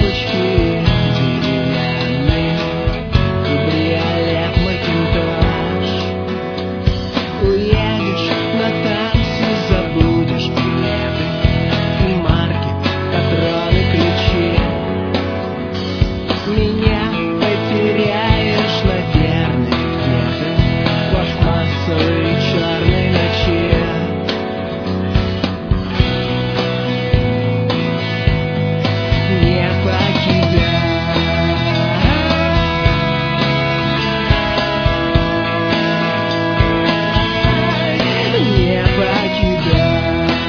тумбочке деревянной кабриолет Макинтош. Уедешь на танцы, забудешь билеты и марки, патроны, ключи. Меня потеряешь, наверное, где-то в пластмассовой черной ночи. Не покидай, не покидай.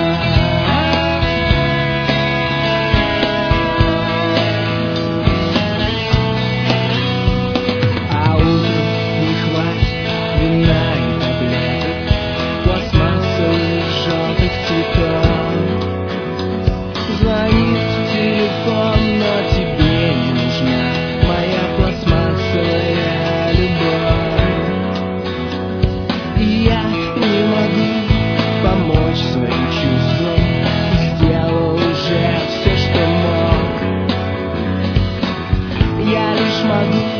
А утром не хватит вина и таблеток, пластмассовых желтых цветов. Звонит телефон, но тебе не нужна моя пластмассовая любовь. И я не могу помочь своим чувствам, сделал уже все, что мог. Я лишь могу